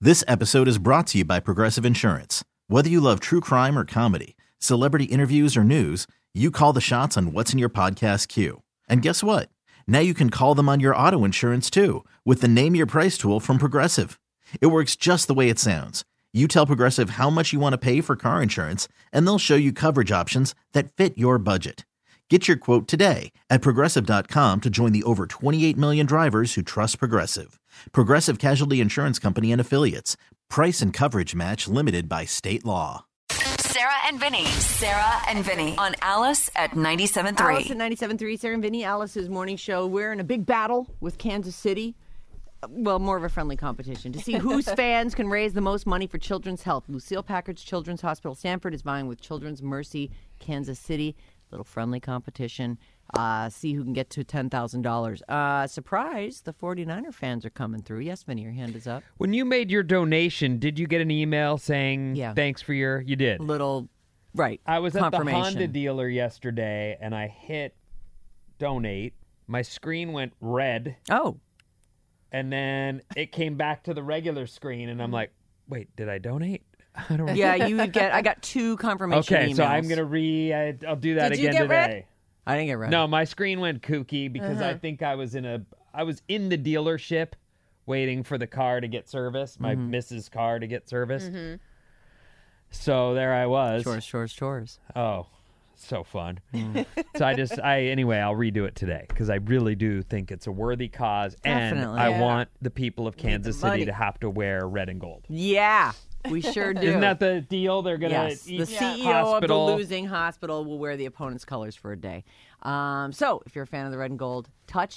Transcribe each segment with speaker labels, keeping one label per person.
Speaker 1: This episode is brought to you by Progressive Insurance. Whether you love true crime or comedy, celebrity interviews or news, you call the shots on what's in your podcast queue. And guess what? Now you can call them on your auto insurance too with the Name Your Price tool from Progressive. It works just the way it sounds. You tell Progressive how much you want to pay for car insurance, and they'll show you coverage options that fit your budget. Get your quote today at Progressive.com to join the over 28 million drivers who trust Progressive. Progressive Casualty Insurance Company and Affiliates. Price and coverage match limited by state law.
Speaker 2: Sarah and Vinny on Alice at 97.3.
Speaker 3: Alice at 97.3, Sarah and Vinny, Alice's morning show. We're in a big battle with Kansas City. Well, more of a friendly competition to see whose fans can raise the most money for children's health. Lucille Packard's Children's Hospital Sanford is vying with Children's Mercy Kansas City. Little friendly competition. See who can get to $10,000. Surprise, the 49er fans are coming through. Yes, Vinny, your hand is up.
Speaker 4: When you made your donation, did you get an email saying thanks for your... You did.
Speaker 3: Little, right,
Speaker 4: I was at the
Speaker 3: confirmation.
Speaker 4: Honda dealer yesterday, and I hit donate. My screen went red.
Speaker 3: Oh.
Speaker 4: And then it came back to the regular screen, and I'm like, wait, did I donate? I don't
Speaker 3: Yeah, you would get... I got 2 confirmation emails.
Speaker 4: Okay, so I'm going to I'll do that
Speaker 3: Did you
Speaker 4: again
Speaker 3: get
Speaker 4: today.
Speaker 3: red? I didn't get red.
Speaker 4: No, my screen went kooky because I think I was in the dealership waiting for the car to get serviced, my Mrs. car to get serviced. Mm-hmm. So there I was.
Speaker 3: Chores.
Speaker 4: Oh, so fun. So anyway, I'll redo it today because I really do think it's a worthy cause.
Speaker 3: Definitely.
Speaker 4: And I want the people of Kansas City to have to wear red and gold.
Speaker 3: Yeah. We sure do.
Speaker 4: Isn't that the deal? They're going to
Speaker 3: the CEO of the losing hospital will wear the opponent's colors for a day. So if you're a fan of the red and gold,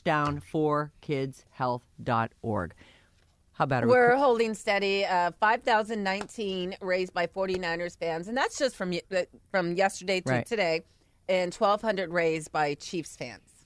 Speaker 3: touchdown4kidshealth.org. How about it?
Speaker 5: We're holding steady. 5,019 raised by 49ers fans, and that's just from yesterday to today, and 1,200 raised by Chiefs fans.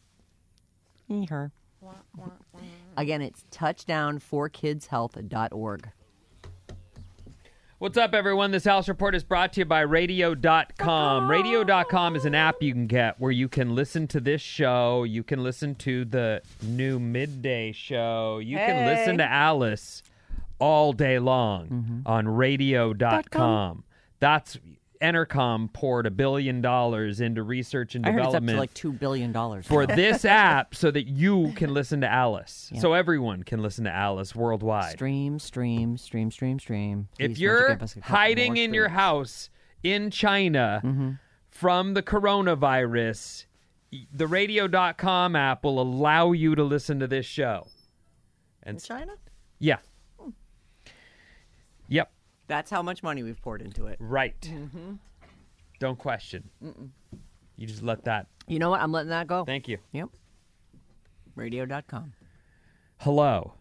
Speaker 3: Again, it's touchdown4kidshealth.org.
Speaker 4: What's up, everyone? This House Report is brought to you by Radio.com. Radio.com is an app you can get where you can listen to this show. You can listen to the new midday show. You can listen to Alice all day long on Radio.com. That's Entercom poured $1 billion into research and development.
Speaker 3: I heard it's up to like $2 billion
Speaker 4: for this app so that you can listen to Alice. Yeah. So everyone can listen to Alice worldwide.
Speaker 3: Stream. Please,
Speaker 4: if you're hiding in your house in China from the coronavirus, the Radio.com app will allow you to listen to this show.
Speaker 3: In China?
Speaker 4: Yeah. Yep.
Speaker 3: That's how much money we've poured into it.
Speaker 4: Right. Don't question. You just let that.
Speaker 3: You know what? I'm letting that go.
Speaker 4: Thank you.
Speaker 3: Yep. Radio.com.
Speaker 4: Hello.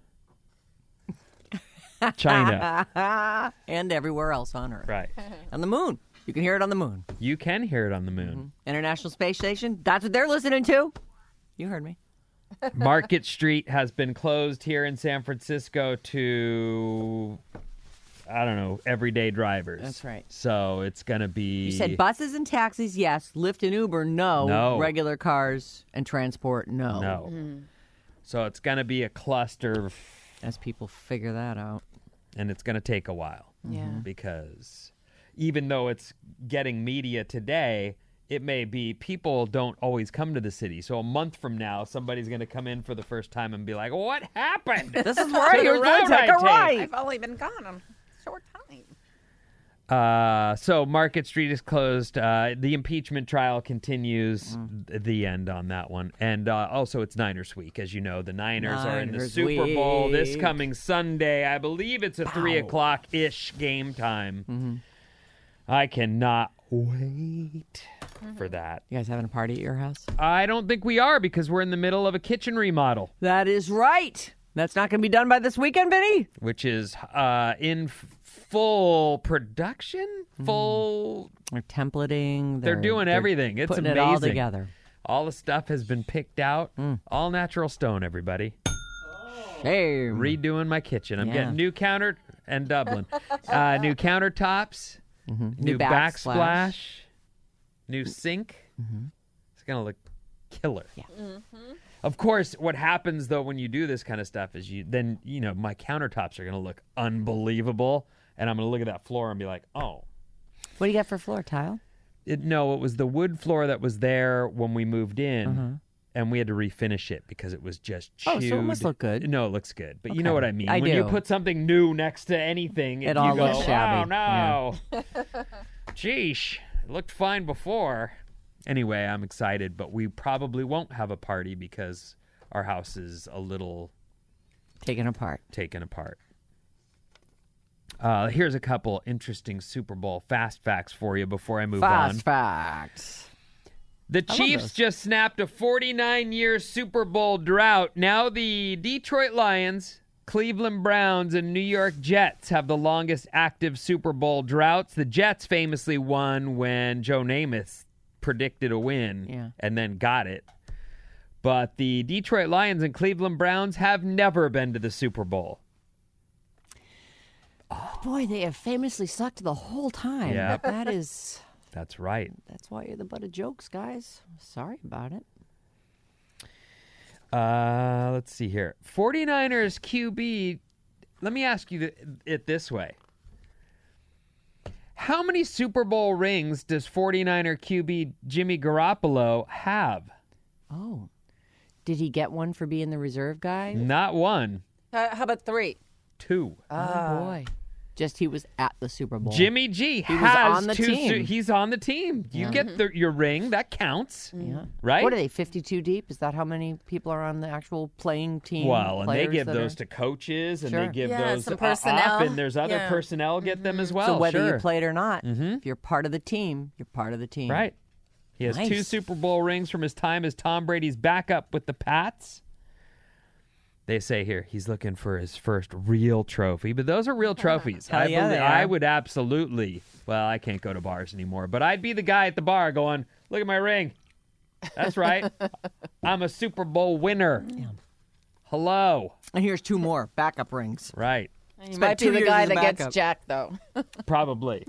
Speaker 4: China.
Speaker 3: And everywhere else on Earth.
Speaker 4: Right.
Speaker 3: On the moon. You can hear it on the moon.
Speaker 4: You can hear it on the moon.
Speaker 3: International Space Station. That's what they're listening to. You heard me.
Speaker 4: Market Street has been closed here in San Francisco to... I don't know, everyday drivers.
Speaker 3: That's right.
Speaker 4: So it's going to be...
Speaker 3: You said buses and taxis, yes. Lyft and Uber, no.
Speaker 4: No.
Speaker 3: Regular cars and transport, no.
Speaker 4: No. So it's going to be a cluster.
Speaker 3: As people figure that out.
Speaker 4: And it's going to take a while.
Speaker 5: Yeah.
Speaker 4: Because even though it's getting media today, it may be people don't always come to the city. So a month from now, somebody's going to come in for the first time and be like, what happened?
Speaker 3: This is where you're going to take a right.
Speaker 5: I've only been gone a short time.
Speaker 4: So Market Street is closed. The impeachment trial continues. The end on that one. And also it's Niners week. As you know, the Niners are in the Super Bowl this coming Sunday. I believe it's a 3 o'clock-ish game time. I cannot wait for that.
Speaker 3: You guys having a party at your house?
Speaker 4: I don't think we are because we're in the middle of a kitchen remodel.
Speaker 3: That is right. That's not going to be done by this weekend, Vinny?
Speaker 4: Which is in full production? Full...
Speaker 3: They're templating.
Speaker 4: They're doing everything. It's
Speaker 3: putting
Speaker 4: amazing.
Speaker 3: It all together.
Speaker 4: All the stuff has been picked out. All natural stone, everybody.
Speaker 3: Shame.
Speaker 4: Redoing my kitchen. I'm getting new counter... And Dublin. New countertops. New backsplash. New sink. It's going to look killer.
Speaker 3: Yeah.
Speaker 4: Of course, what happens, though, when you do this kind of stuff is my countertops are going to look unbelievable, and I'm going to look at that floor and be like, oh.
Speaker 3: What do you got for floor, tile?
Speaker 4: No, it was the wood floor that was there when we moved in, and we had to refinish it because it was just chewed.
Speaker 3: Oh, so it must look good.
Speaker 4: No, it looks good, but you know what I mean.
Speaker 3: I
Speaker 4: when
Speaker 3: do.
Speaker 4: you put something new next to anything,
Speaker 3: It
Speaker 4: you
Speaker 3: all
Speaker 4: go,
Speaker 3: looks shabby.
Speaker 4: oh, no. Sheesh, it looked fine before. Anyway, I'm excited, but we probably won't have a party because our house is a little
Speaker 3: Taken apart.
Speaker 4: Here's a couple interesting Super Bowl fast facts for you before I move on.
Speaker 3: Fast facts.
Speaker 4: The Chiefs just snapped a 49-year Super Bowl drought. Now the Detroit Lions, Cleveland Browns, and New York Jets have the longest active Super Bowl droughts. The Jets famously won when Joe Namath predicted a win and then got it. But the Detroit Lions and Cleveland Browns have never been to the Super Bowl.
Speaker 3: Oh, boy, they have famously sucked the whole time.
Speaker 4: Yep.
Speaker 3: That's
Speaker 4: right.
Speaker 3: That's why you're the butt of jokes, guys. Sorry about it.
Speaker 4: Let's see here. 49ers QB, let me ask you it this way. How many Super Bowl rings does 49er QB Jimmy Garoppolo have?
Speaker 3: Oh. Did he get one for being the reserve guy?
Speaker 4: Not one.
Speaker 5: How about 3?
Speaker 4: 2.
Speaker 3: Oh, boy. Just he was at the Super Bowl.
Speaker 4: Jimmy G
Speaker 3: He was
Speaker 4: has
Speaker 3: on the
Speaker 4: 2.
Speaker 3: team.
Speaker 4: He's on the team. You get your ring. That counts.
Speaker 3: Yeah.
Speaker 4: Right?
Speaker 3: What are they, 52 deep? Is that how many people are on the actual playing team?
Speaker 4: Well, and they
Speaker 3: players
Speaker 4: give
Speaker 3: that
Speaker 4: those
Speaker 3: are...
Speaker 4: to coaches, and
Speaker 3: Sure.
Speaker 4: they give
Speaker 5: Yeah,
Speaker 4: those
Speaker 5: some
Speaker 4: up,
Speaker 5: personnel.
Speaker 4: and there's other personnel get them as well.
Speaker 3: So whether
Speaker 4: sure.
Speaker 3: you played or not, if you're part of the team, you're part of the team.
Speaker 4: Right. He has 2
Speaker 3: Nice.
Speaker 4: Super Bowl rings from his time as Tom Brady's backup with the Pats. They say here he's looking for his first real trophy, but those are real trophies.
Speaker 3: Hell yeah, they
Speaker 4: I
Speaker 3: are.
Speaker 4: would absolutely. Well, I can't go to bars anymore, but I'd be the guy at the bar going, "Look at my ring. That's right. I'm a Super Bowl winner. Hello."
Speaker 3: And here's 2 more backup rings.
Speaker 4: Right.
Speaker 5: You
Speaker 3: Spent
Speaker 5: might
Speaker 3: 2
Speaker 5: be the
Speaker 3: years
Speaker 5: guy
Speaker 3: as a
Speaker 5: that gets
Speaker 3: backup.
Speaker 5: jacked, though.
Speaker 4: Probably.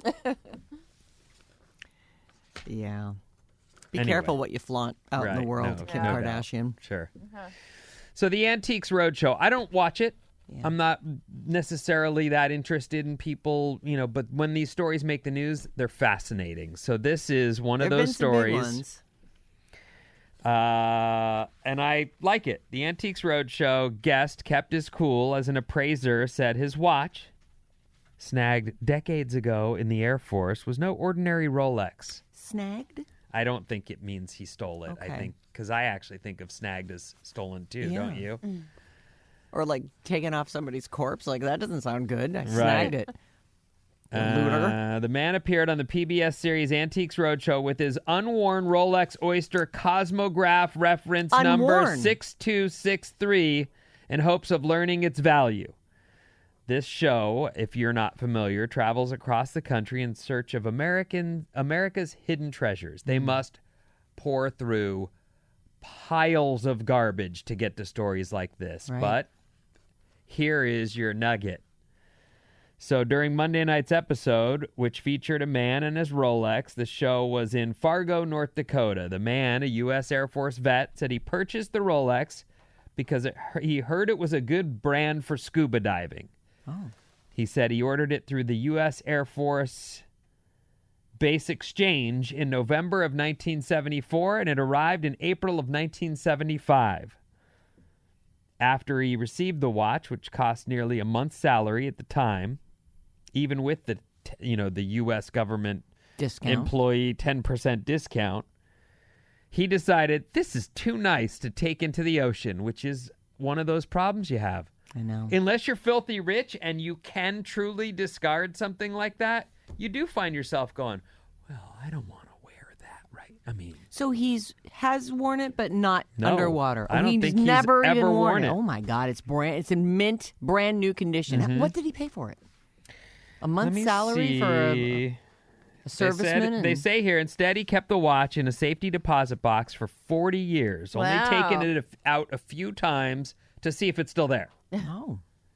Speaker 3: Yeah. Be
Speaker 4: Anyway.
Speaker 3: careful what you flaunt out in
Speaker 4: Right.
Speaker 3: the world,
Speaker 4: No,
Speaker 3: Kim
Speaker 4: no doubt.
Speaker 3: Kardashian.
Speaker 4: Sure. So the Antiques Roadshow, I don't watch it.
Speaker 3: Yeah.
Speaker 4: I'm not necessarily that interested in people, but when these stories make the news, they're fascinating. So this is one of
Speaker 3: There've
Speaker 4: those
Speaker 3: been some big
Speaker 4: stories.
Speaker 3: ones.
Speaker 4: And I like it. The Antiques Roadshow guest kept his cool as an appraiser said his watch, snagged decades ago in the Air Force, was no ordinary Rolex.
Speaker 3: Snagged?
Speaker 4: I don't think it means he stole it. I
Speaker 3: Okay.
Speaker 4: think, because I actually think of snagged as stolen too, don't you?
Speaker 3: Or like taking off somebody's corpse. Like, that doesn't sound good. I snagged it. Looter.
Speaker 4: The man appeared on the PBS series Antiques Roadshow with his unworn Rolex Oyster Cosmograph reference number
Speaker 3: Unworn?
Speaker 4: 6263 in hopes of learning its value. This show, if you're not familiar, travels across the country in search of America's hidden treasures. They must pour through piles of garbage to get to stories like this.
Speaker 3: Right.
Speaker 4: But here is your nugget. So during Monday night's episode, which featured a man and his Rolex, the show was in Fargo, North Dakota. The man, a U.S. Air Force vet, said he purchased the Rolex because he heard it was a good brand for scuba diving.
Speaker 3: Oh.
Speaker 4: He said he ordered it through the U.S. Air Force Base Exchange in November of 1974, and it arrived in April of 1975. After he received the watch, which cost nearly a month's salary at the time, even with the U.S. government
Speaker 3: Discount.
Speaker 4: employee 10% discount, he decided this is too nice to take into the ocean, which is one of those problems you have.
Speaker 3: I know.
Speaker 4: Unless you're filthy rich and you can truly discard something like that, you do find yourself going, well, I don't want to wear that, right? I mean,
Speaker 3: So has worn it, but not
Speaker 4: No,
Speaker 3: underwater.
Speaker 4: I don't
Speaker 3: he's
Speaker 4: think he's
Speaker 3: never
Speaker 4: ever
Speaker 3: even
Speaker 4: worn it.
Speaker 3: Oh my God, it's in mint, brand new condition. What did he pay for it? A
Speaker 4: let
Speaker 3: month's
Speaker 4: me
Speaker 3: salary for a
Speaker 4: see.
Speaker 3: serviceman?
Speaker 4: They say here, instead he kept the watch in a safety deposit box for 40 years, only
Speaker 5: Wow.
Speaker 4: taking it out a few times to see if it's still there.
Speaker 3: Oh.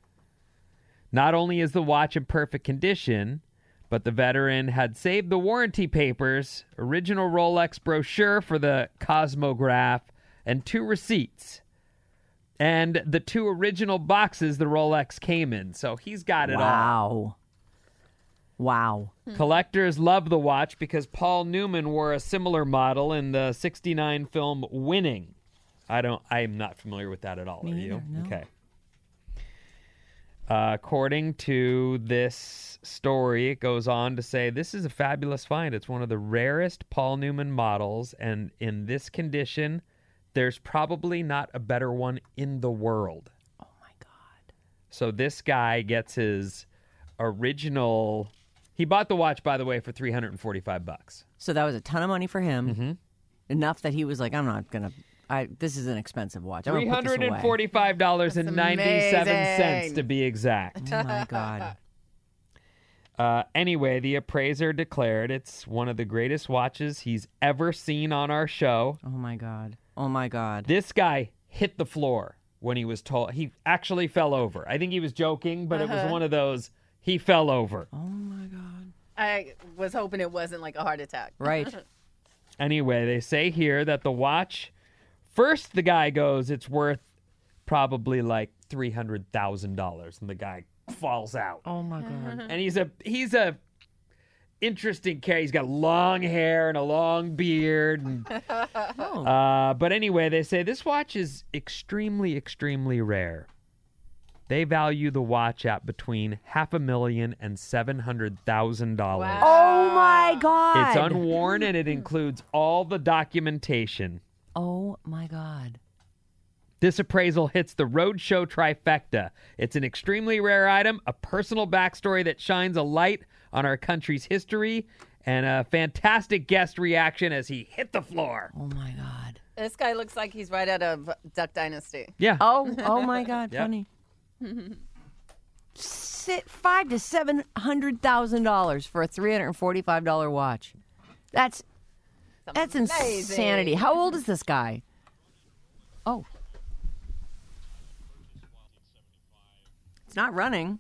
Speaker 4: Not only is the watch in perfect condition, but the veteran had saved the warranty papers, original Rolex brochure for the Cosmograph, and 2 receipts. And the 2 original boxes the Rolex came in. So he's got it all.
Speaker 3: Wow.
Speaker 4: Collectors love the watch because Paul Newman wore a similar model in the 1969 film Winning. I'm not familiar with that at all. Are you?
Speaker 3: No.
Speaker 4: Okay. According to this story, it goes on to say, this is a fabulous find. It's one of the rarest Paul Newman models, and in this condition, there's probably not a better one in the world.
Speaker 3: Oh, my God.
Speaker 4: So this guy gets his original... He bought the watch, by the way, for $345.
Speaker 3: So that was a ton of money for him. Enough that he was like, I'm not going to... This is an expensive watch. I'm gonna put this away.
Speaker 4: $345.97 to be exact.
Speaker 3: Oh, my God.
Speaker 4: Anyway, the appraiser declared it's one of the greatest watches he's ever seen on our show.
Speaker 3: Oh, my God. Oh, my God.
Speaker 4: This guy hit the floor when he was told. He actually fell over. I think he was joking, but it was one of those, he fell over.
Speaker 3: Oh, my God.
Speaker 5: I was hoping it wasn't like a heart attack.
Speaker 3: Right.
Speaker 4: Anyway, they say here that the watch, first the guy goes, it's worth probably like $300,000, and the guy falls out.
Speaker 3: Oh, my God.
Speaker 4: And he's a interesting character. He's got long hair and a long beard. And, but anyway, they say this watch is extremely, extremely rare. They value the watch at between $500,000 and $700,000.
Speaker 5: Wow.
Speaker 3: Oh, my God.
Speaker 4: It's unworn, and it includes all the documentation.
Speaker 3: Oh, my God.
Speaker 4: This appraisal hits the roadshow trifecta. It's an extremely rare item, a personal backstory that shines a light on our country's history, and a fantastic guest reaction as he hit the floor.
Speaker 3: Oh, my God.
Speaker 5: This guy looks like he's right out of Duck Dynasty.
Speaker 4: Yeah.
Speaker 3: Oh, my God.
Speaker 4: Yep.
Speaker 3: Funny. $500,000 to $700,000 for a $345 watch. That's
Speaker 5: Amazing.
Speaker 3: insanity. How old is this guy? Oh. It's not running.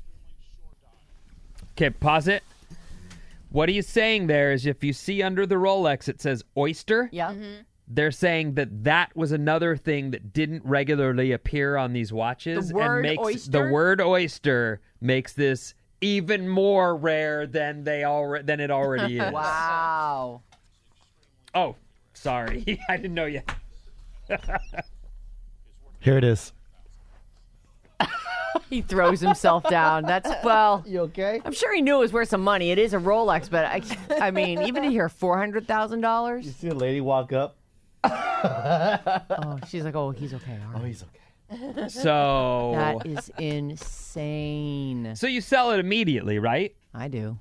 Speaker 4: Okay, pause it. What he's saying there is if you see under the Rolex it says oyster,
Speaker 3: Yeah.
Speaker 4: they're saying that was another thing that didn't regularly appear on these watches.
Speaker 3: The word
Speaker 4: and makes
Speaker 3: oyster?
Speaker 4: The word oyster makes this even more rare than it already is.
Speaker 3: Wow.
Speaker 4: Oh, sorry. I didn't know you.
Speaker 6: Here it is.
Speaker 3: He throws himself down.
Speaker 6: You okay?
Speaker 3: I'm sure he knew it was worth some money. It is a Rolex, but I mean, even to hear
Speaker 6: You
Speaker 3: $400,000.
Speaker 6: see a lady walk up.
Speaker 3: Oh, she's like, oh, he's okay. All
Speaker 6: Oh,
Speaker 3: right.
Speaker 6: he's okay.
Speaker 4: So
Speaker 3: That is insane.
Speaker 4: you sell it immediately, right?
Speaker 3: I do.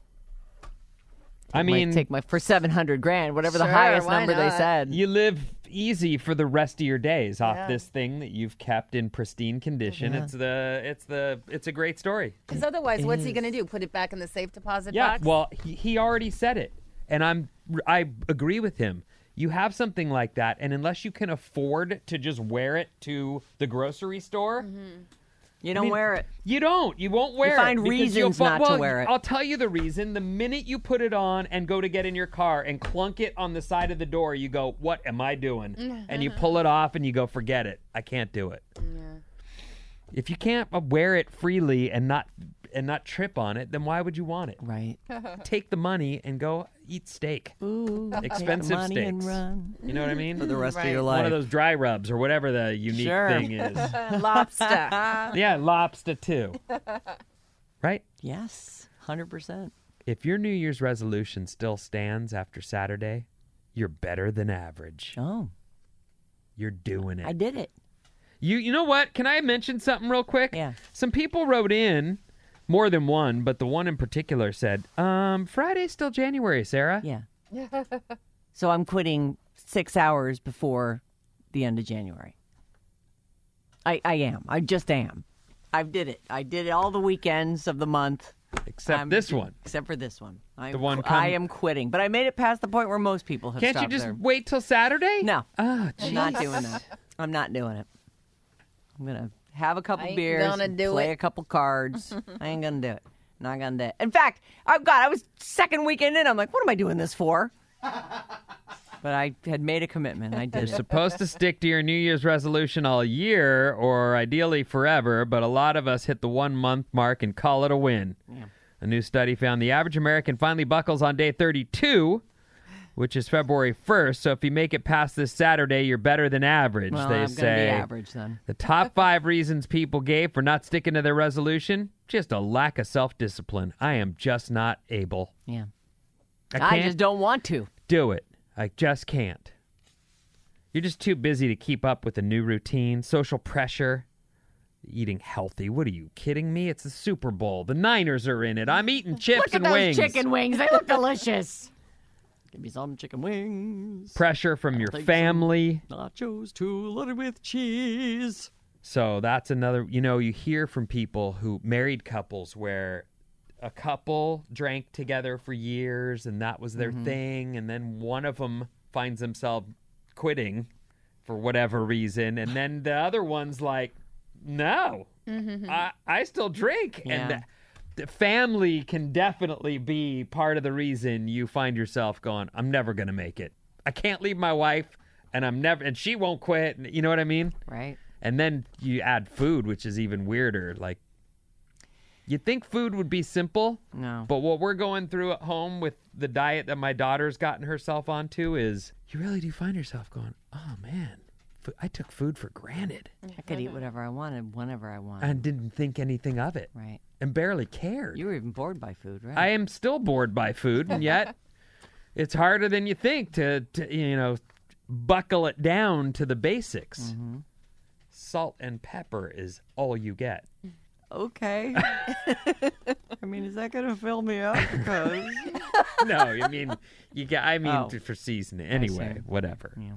Speaker 4: I mean,
Speaker 3: Might take for $700,000, whatever the
Speaker 5: Sure,
Speaker 3: highest
Speaker 5: why
Speaker 3: number they
Speaker 5: not?
Speaker 3: said.
Speaker 4: you live easy for the rest of your days off
Speaker 5: Yeah.
Speaker 4: this thing that you've kept in pristine condition.
Speaker 3: Yeah.
Speaker 4: It's a great story.
Speaker 5: Because otherwise, what's he going to do? Put it back in the safe deposit
Speaker 4: Yeah,
Speaker 5: box?
Speaker 4: well, he already said it, and I agree with him. You have something like that, and unless you can afford to just wear it to the grocery store,
Speaker 3: You don't wear it.
Speaker 4: you don't. You won't wear
Speaker 3: find
Speaker 4: it. because you'll
Speaker 3: reasons not to wear it.
Speaker 4: I'll tell you the reason. The minute you put it on and go to get in your car and clunk it on the side of the door, you go, "What am I doing?" And you pull it off and you go, "Forget it. I can't do it." If you can't wear it freely and not trip on it, then why would you want it?
Speaker 3: Right.
Speaker 4: Take the money and go eat steak.
Speaker 3: Ooh,
Speaker 4: Expensive
Speaker 3: take the money and
Speaker 4: steaks.
Speaker 3: run
Speaker 4: You know what I mean?
Speaker 3: for the rest of
Speaker 5: Right.
Speaker 3: your
Speaker 4: One
Speaker 3: life.
Speaker 4: of those dry rubs or whatever the unique
Speaker 3: Sure.
Speaker 4: thing is.
Speaker 5: Lobster.
Speaker 4: Yeah, lobster too. Right?
Speaker 3: Yes, 100%.
Speaker 4: If your New Year's resolution still stands after Saturday, you're better than average.
Speaker 3: Oh,
Speaker 4: You're doing it.
Speaker 3: I did it.
Speaker 4: You know what? Can I mention something real quick?
Speaker 3: Yeah.
Speaker 4: Some people wrote in, more than one, but the one in particular said, Friday's still January, Sarah.
Speaker 3: Yeah. So I'm quitting 6 hours before the end of January. I am. I just am. I did it. I did it all the weekends of the month.
Speaker 4: Except this one.
Speaker 3: Except for this one.
Speaker 4: The one
Speaker 3: I am quitting. But I made it past the point where most people have
Speaker 4: Can't you
Speaker 3: stopped
Speaker 4: just
Speaker 3: there.
Speaker 4: wait till Saturday?
Speaker 3: No.
Speaker 4: Oh,
Speaker 3: I'm not doing that. I'm not doing it. I'm going to have a couple
Speaker 5: Ain't
Speaker 3: beers,
Speaker 5: gonna do
Speaker 3: play
Speaker 5: it.
Speaker 3: a couple cards. I ain't going to do it. Not going to do it. In fact, I was second weekend in. I'm like, what am I doing this for? but I had made a commitment. I did
Speaker 4: You're
Speaker 3: it.
Speaker 4: supposed to stick to your New Year's resolution all year, or ideally forever, but a lot of us hit the 1 month mark and call it a win.
Speaker 3: Yeah.
Speaker 4: A new study found the average American finally buckles on day 32, which is February 1st. So if you make it past this Saturday, you're better than average,
Speaker 3: Well,
Speaker 4: they
Speaker 3: I'm
Speaker 4: say.
Speaker 3: going to be average then.
Speaker 4: The top 5 reasons people gave for not sticking to their resolution, just a lack of self-discipline. I am just not able.
Speaker 3: Yeah.
Speaker 4: I
Speaker 3: I
Speaker 4: can't
Speaker 3: just don't want to.
Speaker 4: do it. I just can't. You're just too busy to keep up with the new routine, social pressure, eating healthy. What are you kidding me? It's the Super Bowl. The Niners are in it. I'm eating chips
Speaker 3: Look at
Speaker 4: and
Speaker 3: those
Speaker 4: wings.
Speaker 3: chicken wings. They look delicious. Give me some chicken wings.
Speaker 4: Pressure from your
Speaker 3: take
Speaker 4: family.
Speaker 3: Nachos too, loaded with cheese.
Speaker 4: So that's another, you hear from people who, married couples where a couple drank together for years and that was their thing. And then one of them finds themselves quitting for whatever reason. And then the other one's like, no, I still drink.
Speaker 3: Yeah.
Speaker 4: And the family can definitely be part of the reason you find yourself going, I'm never going to make it. I can't leave my wife and she won't quit. You know what I mean?
Speaker 3: Right.
Speaker 4: And then you add food, which is even weirder. Like, you'd think food would be simple,
Speaker 3: No.
Speaker 4: but what we're going through at home with the diet that my daughter's gotten herself onto is you really do find yourself going, oh, man, I took food for granted.
Speaker 3: I could eat whatever I wanted, whenever I wanted.
Speaker 4: And didn't think anything of it
Speaker 3: Right.
Speaker 4: and barely cared.
Speaker 3: You were even bored by food, right?
Speaker 4: I am still bored by food, and yet it's harder than you think to buckle it down to the basics.
Speaker 3: Mm-hmm.
Speaker 4: Salt and pepper is all you get.
Speaker 3: Okay. I mean, is that going to fill me up? Because
Speaker 4: No, I mean
Speaker 3: Oh.
Speaker 4: for seasoning. Anyway,
Speaker 3: see.
Speaker 4: whatever.
Speaker 3: Yeah.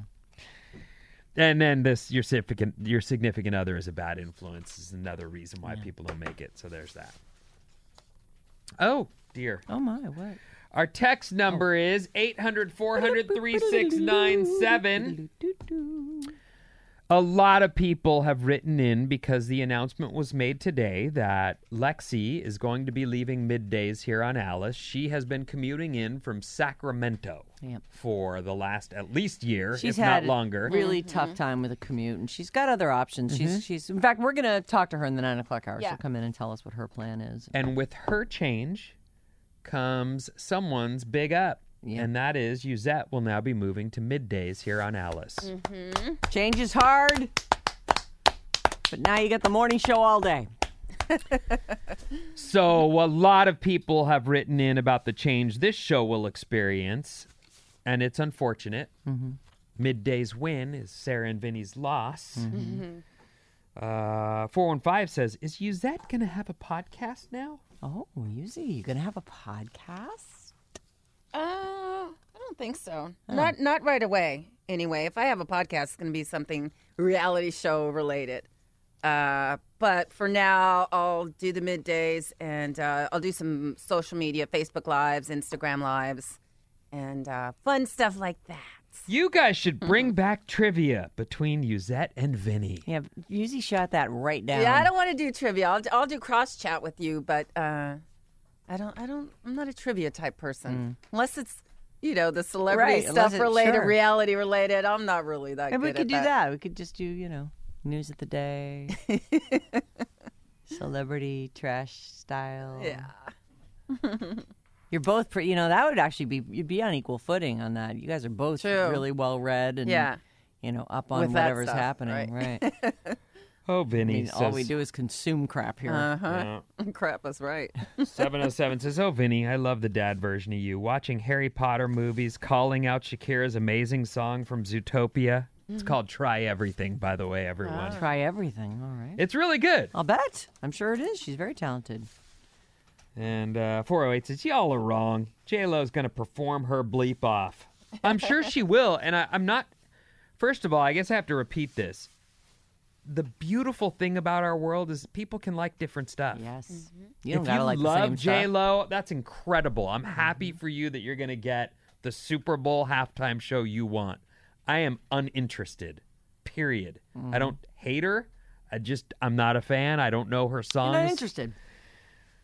Speaker 4: And then your significant other is a bad influence is another reason why people don't make it. So there's that. Oh dear.
Speaker 3: Oh my, what?
Speaker 4: Our text number is 800-400-3697. A lot of people have written in because the announcement was made today that Lexi is going to be leaving middays here on Alice. She has been commuting in from Sacramento
Speaker 3: Yep.
Speaker 4: for the last at least year,
Speaker 3: She's
Speaker 4: if
Speaker 3: had
Speaker 4: not longer.
Speaker 3: a really tough time with a commute, and she's got other options. She's in fact, we're going to talk to her in the 9 o'clock hour.
Speaker 5: Yeah.
Speaker 3: She'll come in and tell us what her plan is.
Speaker 4: And with her change comes someone's big up.
Speaker 3: Yeah.
Speaker 4: And that is Yuzette will now be moving to middays here on Alice.
Speaker 3: Change is hard, but now you got the morning show all day.
Speaker 4: So a lot of people have written in about the change this show will experience, and it's unfortunate. Midday's win is Sarah and Vinny's loss. 415 says, is Yuzette going to have a podcast now?
Speaker 3: Oh, Yuzi, you going to have a podcast?
Speaker 5: I don't think so. Not right away. Anyway, if I have a podcast, it's going to be something reality show related. But for now, I'll do the middays, and I'll do some social media, Facebook Lives, Instagram Lives, and fun stuff like that.
Speaker 4: You guys should bring back trivia between Yuzette and Vinny.
Speaker 3: Yeah, Yuzi shot that right down.
Speaker 5: Yeah, I don't want to do trivia. I'll do cross chat with you, but I'm not a trivia type person. Unless it's, the celebrity
Speaker 3: Right,
Speaker 5: stuff
Speaker 3: unless it's-
Speaker 5: related,
Speaker 3: sure.
Speaker 5: reality related. I'm not really that
Speaker 3: And
Speaker 5: good
Speaker 3: we could
Speaker 5: at
Speaker 3: do that. We could just do, news of the day, celebrity trash style.
Speaker 5: Yeah.
Speaker 3: You're both pretty, that would actually you'd be on equal footing on that. You guys are both
Speaker 5: True.
Speaker 3: really well read and,
Speaker 5: Yeah.
Speaker 3: Up on
Speaker 5: With that
Speaker 3: whatever's
Speaker 5: stuff,
Speaker 3: happening. Right.
Speaker 4: Oh,
Speaker 3: I
Speaker 4: Vinny
Speaker 3: mean,
Speaker 4: says,
Speaker 3: all we do is consume crap here.
Speaker 5: Uh-huh. Crap, that's right.
Speaker 4: 707 says, oh, Vinny, I love the dad version of you. Watching Harry Potter movies, calling out Shakira's amazing song from Zootopia. It's called Try Everything, by the way, everyone.
Speaker 3: Try everything. All right.
Speaker 4: It's really good.
Speaker 3: I'll bet. I'm sure it is. She's very talented.
Speaker 4: And 408 says, y'all are wrong. J-Lo's going to perform her bleep off. I'm sure she will. And I'm not... First of all, I guess I have to repeat this. The beautiful thing about our world is people can like different stuff.
Speaker 3: Yes. You don't
Speaker 4: If
Speaker 3: gotta
Speaker 4: you
Speaker 3: like the
Speaker 4: love
Speaker 3: same stuff.
Speaker 4: J-Lo, that's incredible. I'm happy for you that you're going to get the Super Bowl halftime show you want. I am uninterested, period. I don't hate her. I'm not a fan. I don't know her songs.
Speaker 3: You're not interested.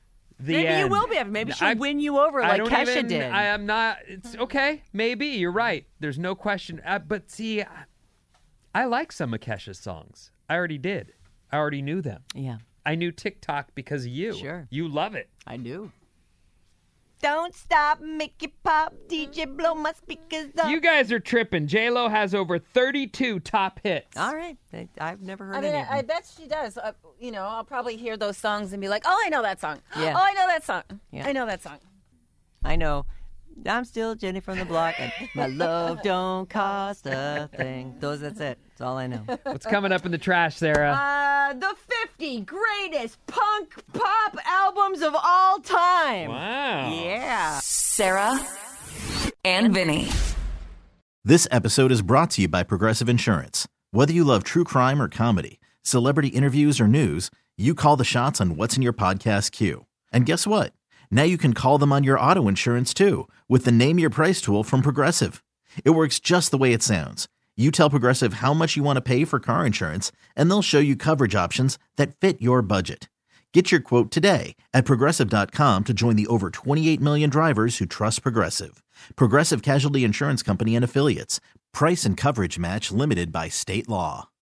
Speaker 4: The
Speaker 3: Maybe
Speaker 4: end.
Speaker 3: you will be. Maybe she'll
Speaker 4: I-
Speaker 3: win you over
Speaker 4: I
Speaker 3: like
Speaker 4: don't
Speaker 3: Kesha
Speaker 4: even,
Speaker 3: did.
Speaker 4: I am not. It's okay. Maybe you're right. There's no question. But see, I like some of Kesha's songs. I already did. I already knew them.
Speaker 3: Yeah,
Speaker 4: I knew TikTok because of you.
Speaker 3: Sure.
Speaker 4: You love it.
Speaker 3: I do. Don't stop, make it pop, DJ blow my speakers up.
Speaker 4: You guys are tripping. J-Lo has over 32 top hits.
Speaker 3: All right. I've never heard
Speaker 5: I mean,
Speaker 3: any of them.
Speaker 5: I bet she does. I'll probably hear those songs and be like, "Oh, I know that song.
Speaker 3: Yeah.
Speaker 5: Oh, I know that song.
Speaker 3: Yeah.
Speaker 5: I know that song."
Speaker 3: I know. I'm still Jenny from the block, and my love don't cost a thing. That's it. That's all I know.
Speaker 4: What's coming up in the trash, Sarah?
Speaker 3: The 50 greatest punk pop albums of all time.
Speaker 4: Wow.
Speaker 3: Yeah.
Speaker 2: Sarah and Vinny.
Speaker 1: This episode is brought to you by Progressive Insurance. Whether you love true crime or comedy, celebrity interviews or news, you call the shots on what's in your podcast queue. And guess what? Now you can call them on your auto insurance too with the Name Your Price tool from Progressive. It works just the way it sounds. You tell Progressive how much you want to pay for car insurance, and they'll show you coverage options that fit your budget. Get your quote today at Progressive.com to join the over 28 million drivers who trust Progressive. Progressive Casualty Insurance Company and Affiliates. Price and coverage match limited by state law.